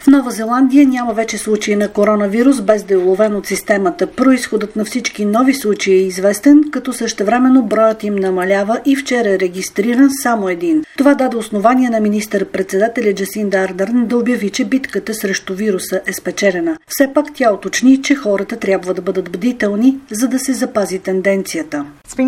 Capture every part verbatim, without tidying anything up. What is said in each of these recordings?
Нова Зеландия няма вече случаи на коронавирус, без да е уловен от системата. Произходът на всички нови случаи е известен, като същевременно броят им намалява и вчера е регистриран само един. Това даде основание на министър-председателя Джасинда Ардърн да обяви, че битката срещу вируса е спечелена. Все пак тя уточни, че хората трябва да бъдат бдителни, за да се запази тенденцията.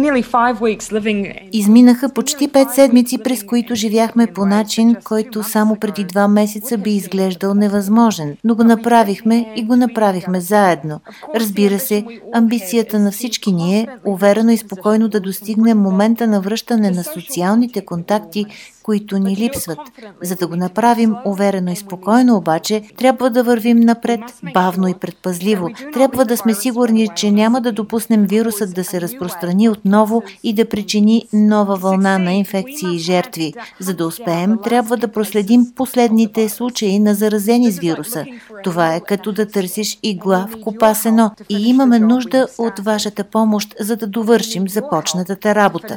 Изминаха почти пет седмици, през които живяхме по начин, който само преди два месеца би изглеждал невъзможен, но го направихме и го направихме заедно. Разбира се, амбицията на всички ни е уверено и спокойно да достигнем момента на връщане на социалните контакти, които ни липсват. За да го направим уверено и спокойно обаче, трябва да вървим напред, бавно и предпазливо. Трябва да сме сигурни, че няма да допуснем вирусът да се разпространи отново и да причини нова вълна на инфекции и жертви. За да успеем, трябва да проследим последните случаи на заразени с вируса. Това е като да търсиш игла в копа сено и имаме нужда от вашата помощ, за да довършим започнатата работа.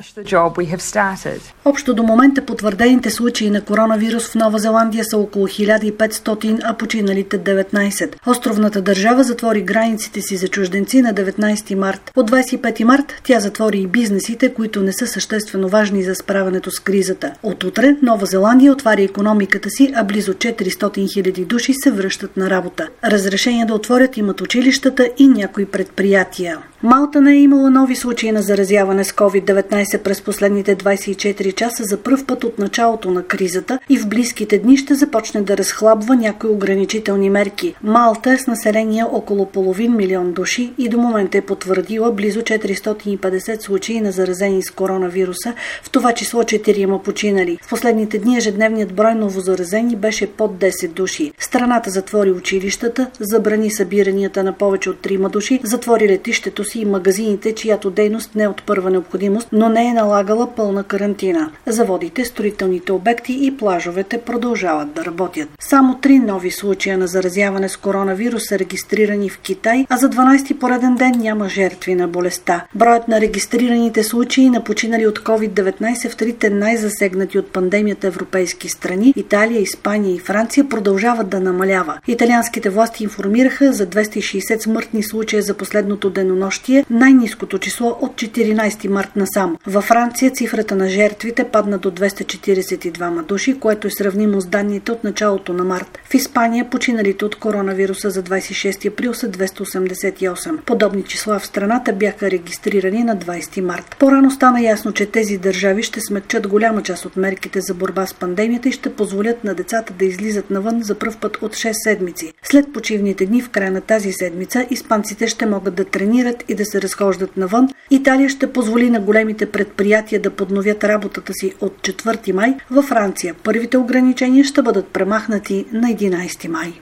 Общо до момента потвърдените случаи на коронавирус в Нова Зеландия са около хиляда и петстотин, а починалите деветнайсет. Островната държава затвори границите си за чужденци на деветнайсети март. От двайсет и пети март тя затвори и бизнесите, които не са съществено важни за справянето с кризата. От утре Нова Зеландия отваря икономиката си, а близо четиристотин хиляди души се връщат на работа. Разрешение да отворят имат училищата и някои предприятия. Малта не е имала нови случаи на заразяване с ковид деветнайсет през последните двайсет и четири часа за пръв път от началото на кризата и в близките дни ще започне да разхлабва някои ограничителни мерки. Малта е с население около половин милион души и до момента е потвърдила близо четиристотин и петдесет случаи на заразени с коронавируса, в това число четирима починали. В последните дни ежедневният брой новозаразени беше под десет души. Страната затвори училищата, забрани събиранията на повече от трима души, затвори летището си и магазините, чиято дейност не е от първа необходимост, но не е налагала пълна карантина. Заводите, строителните обекти и плажовете продължават да работят. Само три нови случая на заразяване с коронавирус са регистрирани в Китай, а за дванайсети пореден ден няма жертви на болестта. Броят на регистрираните случаи на починали от ковид деветнайсет в трите най-засегнати от пандемията европейски страни – Италия, Испания и Франция – продължават да намалява. Италианските власти информираха за двеста и шейсет смъртни случая за последното денонощие, най-ниското число от четиринайсети март насам. Във Франция цифрата на жертвите падна до двеста четирийсет и двама души, което е сравнимо с данните от началото на март. В Испания починалите от коронавируса за двайсет и шести април са двеста осемдесет и осем. Подобни числа в страната бяха регистрирани на двайсети март. По-рано стана ясно, че тези държави ще смекчат голяма част от мерките за борба с пандемията и ще позволят на децата да излизат навън за пръв път от шест седмици. След почивните дни в края на тази седмица испанците ще могат да тренират и да се разхождат навън. Италия ще позволи на големите предприятия да подновят работата си от четвърти май. Във Франция първите ограничения ще бъдат премахнати на единайсети май.